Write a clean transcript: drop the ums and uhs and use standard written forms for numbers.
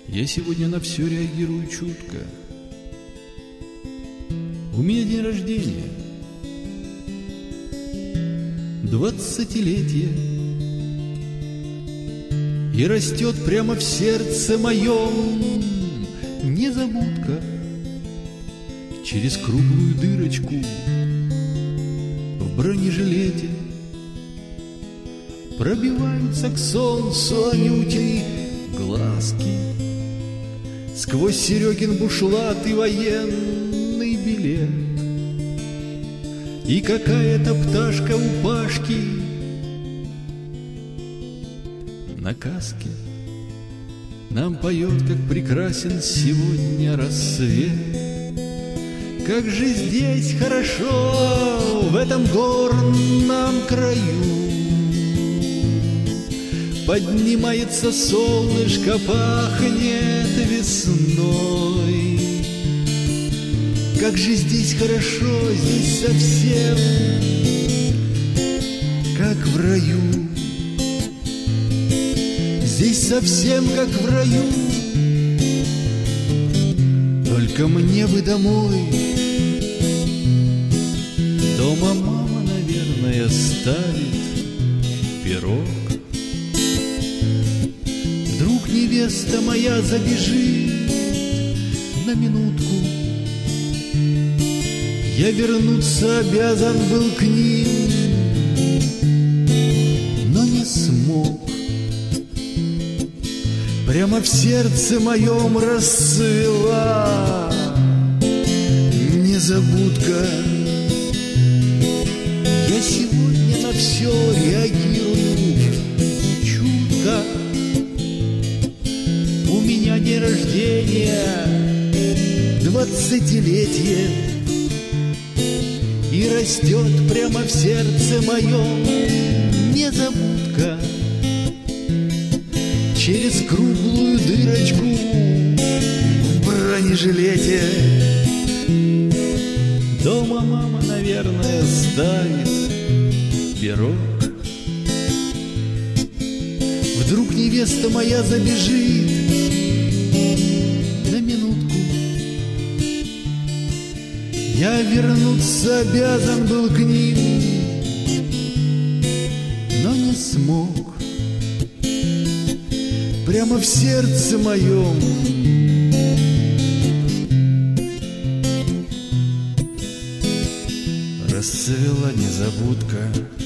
Я сегодня на все реагирую чутко. У меня день рождения, 20-летие, и растет прямо в сердце моем незабудка. Через круглую дырочку в бронежилете пробиваются к солнцу анютины глазки. Сквозь Серегин бушлат и военный билет. И какая-то пташка у Пашки на каске нам поет, как прекрасен сегодня рассвет. Как же здесь хорошо, в этом горном краю. Поднимается солнышко, пахнет весной. Как же здесь хорошо, здесь совсем как в раю. Здесь совсем как в раю. Только мне бы домой. Дома мама, наверное, ставит пирог. Вдруг невеста моя забежит на минутку. Я вернуться обязан был к ним, но не смог. Прямо в сердце моем расцвела незабудка. Я сегодня на все реагирую чутко. У меня день рождения, 20-летие, и растет прямо в сердце моем незабудка. Через круглую дырочку в бронежилете дома мама, наверное, ставит пирог. Вдруг невеста моя забежит на минутку. Я вернуться обязан был к ним, но не смог. Прямо в сердце моем расцвела незабудка.